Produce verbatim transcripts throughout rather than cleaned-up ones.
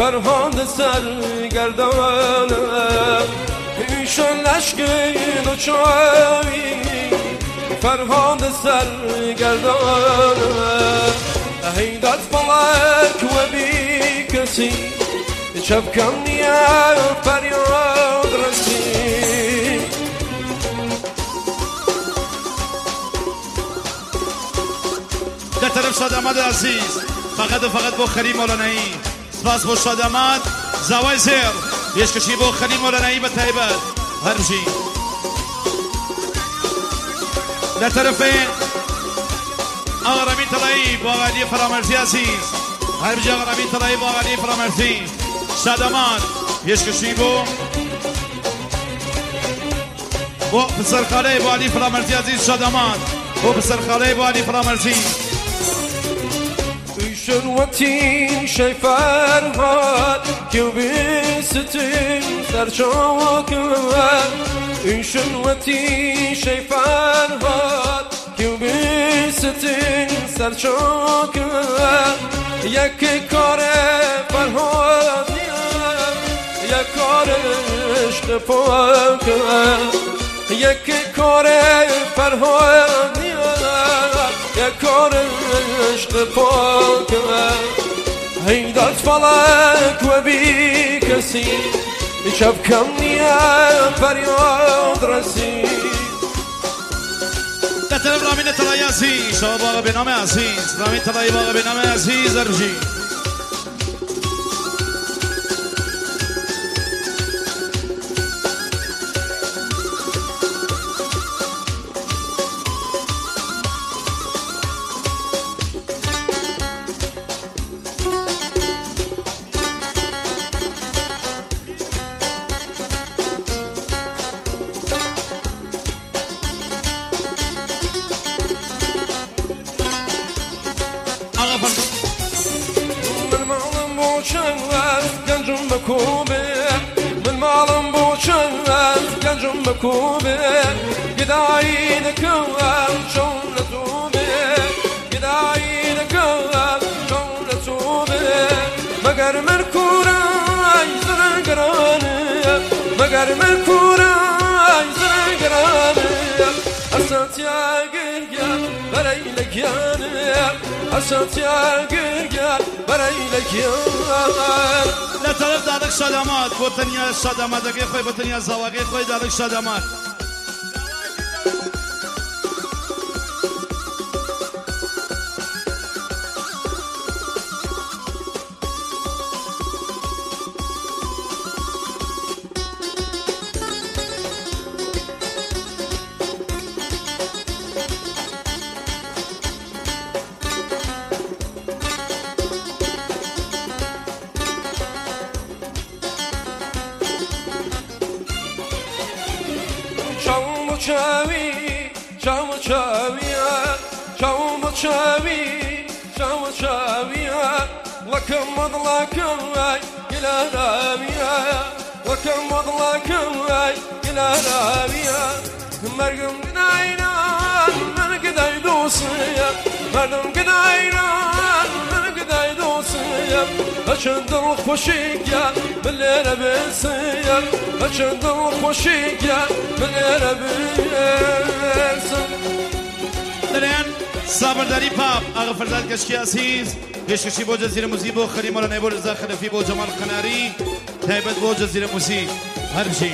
فرهاد سرگردانم ایشان لشکر دوچاری فرهاد سرگردانم هیدت فلک و بی کسی شبکم نیا فریاد رسی در طرف شادامد عزیز فقط و فقط با خلی مولانایی سپاس با شادامد زوای زیر پیشکشی با خلی مولانایی به طیبت هرمشی در طرف آقا رامین طلایی با علی فرامرزی عزیز هرمشی آقا رامین طلایی با علی فرامرزی شادامد پیشکشی با با پسرخاله با علی فرامرزی عزیز شادامد با پسرخاله با علی فرامرزی شروتی شی فرهاد که بیستیم سر چاکم این شروتی شی فرهاد که بیستیم سر چاکم یک کار فرهاد یک کار عشق پاکم یک کار فرهاد یک کار عشق پاکم هیدت فلک و بی کسی شبکم نیا فریاد رسی در طرف رامین طلایی عزیز شما باقا به نام عزیز رامین طلایی باقا به نام عزیز ارجی گنجم بکوبه من مالم بوشنت گنجم بکوبه گدایی دکم چون لطوبه گدایی دکم چون لطوبه مگر مرکورای زرگرانه مگر مرکورای زرگرانه اسات یا گرگم برای لگیانه اسات یا گرگم برای لگیانه در طرف دارک شادامات با تنیا شادامات اگه خوی با تنیا زواگه خوی دارک شادامات چاوی چاو چاویا چاو چاوی چاو چاویا لكم مضلكم الى راميا لكم مضلكم الى راميا مرقم قداينا من قداي دوسيا مرقم قداينا من قداي دوسيا اشد الخوشيك يا بالليل بنسيا اشد الخوشيك يا بالليل بنسيا درين صابرداری پاپ آقا فرزاد کشکی عزیز پیشکشی با جزیره موزی با خلی مولانا با رضا خلفی با جمال خناری تایبت با جزیره موزی هرچی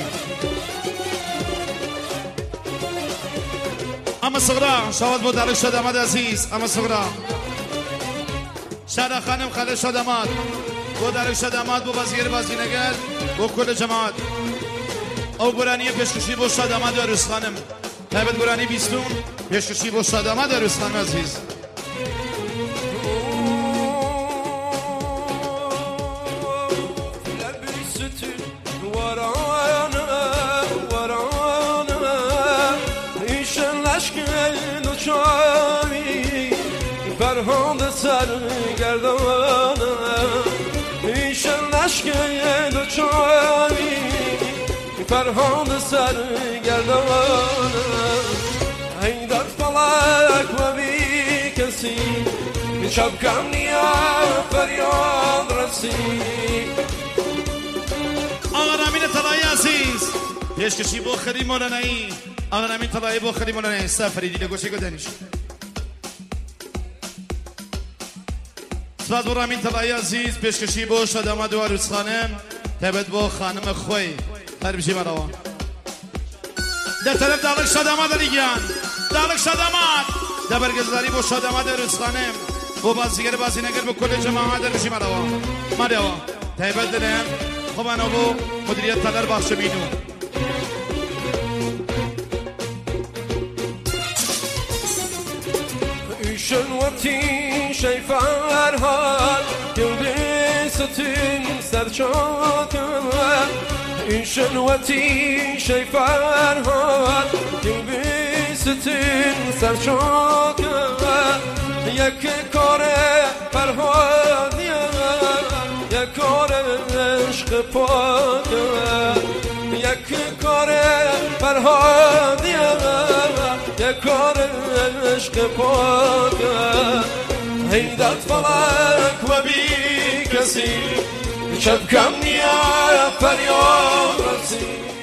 اما صغرا شواد با دارک شادامد عزیز اما صغرا شهر خانم خاله شادامد با دارک شادامد با بازیگر بازینگر با کل جماعت او برانی پیشکشی با شادامد و عروس خانم تایبت برانی بیستون پیشکشی با شادامد و عروس خانم عزیز فرهاد سرگردانم ایشان لشکر دوچاری فرهاد سرگردانم هیدت فلک و بی کسی شبکم نیا فریاد رسی آقا رامین طلایی عزیز پیشکشی با خری مولانایی آقا رامین طلایی با خری مولانایی سفری دیده گوشه گدنیش سپاس با رامین طلایی عزیز پیشکشی با شاداماد و عروس خانم تبت با خانم خوی هر بشی مراوان در طرف دالک شاداماد علیگیان دالک شاداماد در برگزاری با شاداماد عروس خانم با بازیگر بازینگر با کل جماعت در بشی مراوان مراوان تبت دنم خب انا با مدیریت تلر بخش بینو شنوتی شی فرهاد گلبستین سرچاکم این شنوتی شی فرهاد گلبستین سرچاکم یک کار فرهادیم یک کار عشق پاکم یک کار فرهادیم یک کار عشق پاکم هیدت فلک و بی کسی شبکم نیا فریاد رسی